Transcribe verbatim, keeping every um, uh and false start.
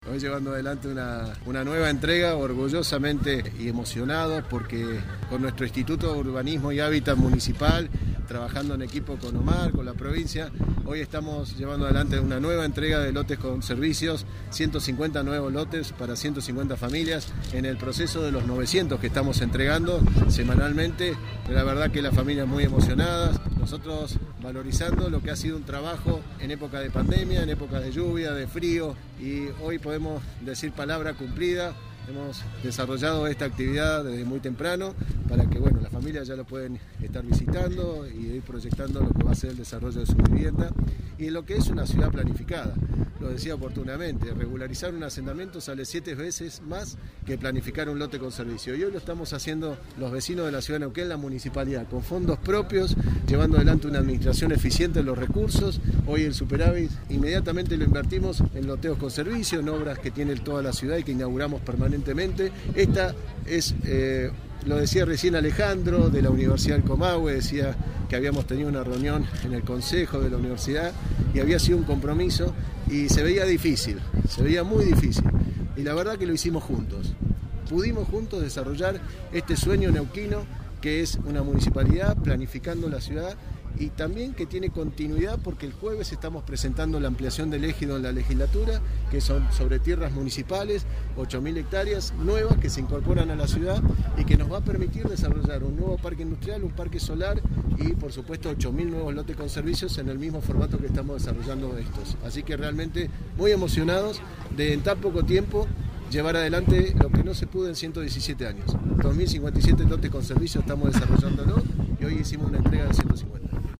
hoy llevando adelante una, una nueva entrega, orgullosamente y emocionados, porque con nuestro Instituto de Urbanismo y Hábitat Municipal, trabajando en equipo con Omar, con la provincia, hoy estamos llevando adelante una nueva entrega de lotes con servicios, ciento cincuenta nuevos lotes para ciento cincuenta familias, en el proceso de los novecientos que estamos entregando semanalmente. La verdad que las familias muy emocionadas, nosotros valorizando lo que ha sido un trabajo en época de pandemia, en época de lluvia, de frío, y hoy podemos decir palabra cumplida. Hemos desarrollado esta actividad desde muy temprano para que bueno, las familias ya lo pueden estar visitando y ir proyectando lo que va a ser el desarrollo de su vivienda y lo que es una ciudad planificada. Lo decía oportunamente, regularizar un asentamiento sale siete veces más que planificar un lote con servicio. Y hoy lo estamos haciendo los vecinos de la ciudad de Neuquén, la municipalidad, con fondos propios, llevando adelante una administración eficiente de los recursos. Hoy el superávit inmediatamente lo invertimos en loteos con servicio, en obras que tiene toda la ciudad y que inauguramos permanentemente. Esta es... Eh, Lo decía recién Alejandro de la Universidad del Comahue, decía que habíamos tenido una reunión en el consejo de la universidad y había sido un compromiso y se veía difícil, se veía muy difícil. Y la verdad que lo hicimos juntos. Pudimos juntos desarrollar este sueño neuquino que es una municipalidad planificando la ciudad y también que tiene continuidad porque el jueves estamos presentando la ampliación del ejido en la legislatura, que son sobre tierras municipales, ocho mil hectáreas nuevas que se incorporan a la ciudad y que nos va a permitir desarrollar un nuevo parque industrial, un parque solar y por supuesto ocho mil nuevos lotes con servicios en el mismo formato que estamos desarrollando estos. Así que realmente muy emocionados de en tan poco tiempo llevar adelante lo que no se pudo en ciento diecisiete años. dos mil cincuenta y siete lotes con servicios estamos desarrollándolo y hoy hicimos una entrega de ciento cincuenta.